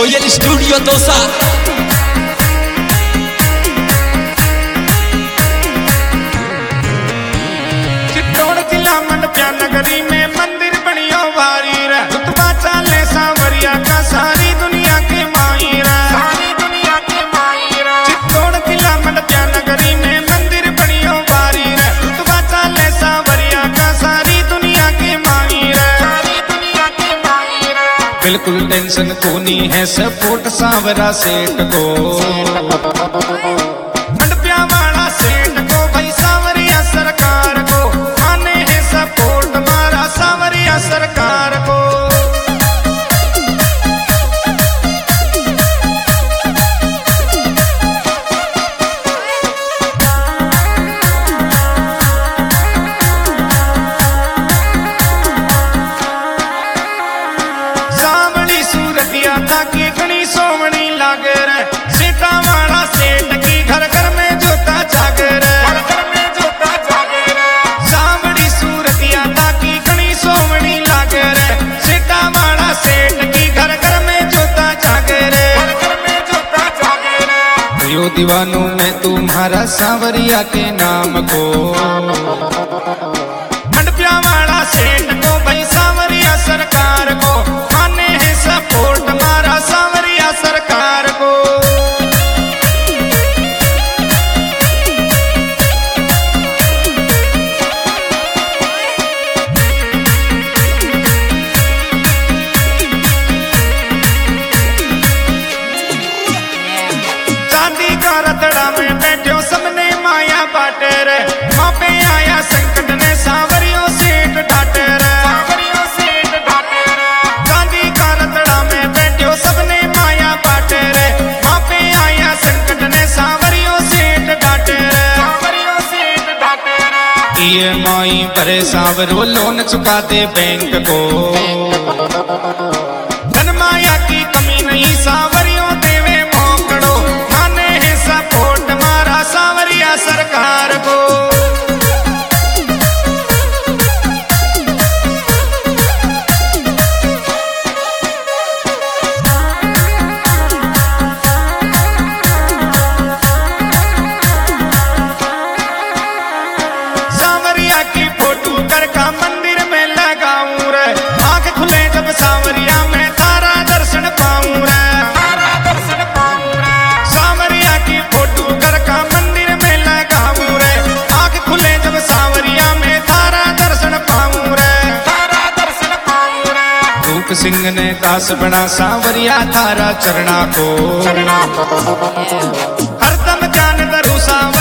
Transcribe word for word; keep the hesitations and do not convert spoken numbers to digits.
Royal studio Dausa. Chittor जिला मंडपिया नगरी में मंदिर बनियो भारी रे, रुतबा चाले सांवरिया का सारी दुनिया के माई रे, सारी दुनिया के माई रे। चित्तौड़ जिला मंडपिया नगरी में मंदिर बनियो भारी रे, रुतबा चाले सांवरिया का सारी दुनिया के माई रे, सारी दुनिया के माई रे। बिल्कुल टेंशन को नहीं है सपोर्ट सांवरा सेठ को, मंडपिया वाला सेठ को भाई सांवरिया सरकार को माने है सपोर्ट मारा सांवरिया सरकार को। सांवली सूरतिया ताकि घनी सोमनी लागे रे, सीता वाला सेठ की घर घर में जोता जागे रे, घर घर में जोता जागे रे। सांवली सूरतिया ताकि घनी सोमनी लागे रे, सीता वाला सेठ की घर घर में जोता जागे रे, घर घर में जोता जागे रे। यो दीवानों में तुम्हारा सांवरिया के नाम को, मंडपिया वाला सेठ को भाई सांवरिया सरकार को माने है सपोर्ट मारा सांवरिया सरकार को। चांदी का रतड़ा में बैठो सबने माया बाटे रे, माँ पे आया संकट ने सांवरियों सेठ डाटे रे, सांवरियों सेठ डाटे रे। चांदी का रतड़ा में बैठो सबने माया बाटे रे, माँ पे आया संकट ने सांवरियों सेठ डाटे रे, सांवरियों सेठ डाटे रे। ई एम आई भरे सांवरो लोन चुका दे बैंक को, धन माया की कमी नहीं सांवरियों देवे मोकड़ो माने है सपोर्ट मारा सांवरिया सरकार को। सांवरिया की फोटो कर का मंदिर में लगाऊं रे, आंख खुले जब सांवरिया में तारा दर्शन पाऊं रे, तारा दर्शन पाऊं रे। सांवरिया की फोटो कर का मंदिर में लगाऊं रे, आंख खुले जब सांवरिया में तारा दर्शन पाऊं रे, तारा दर्शन पाऊं रे। रूप सिंह ने दास बना सांवरिया थारा चरणा को, हरदम जान दरू सांवरिया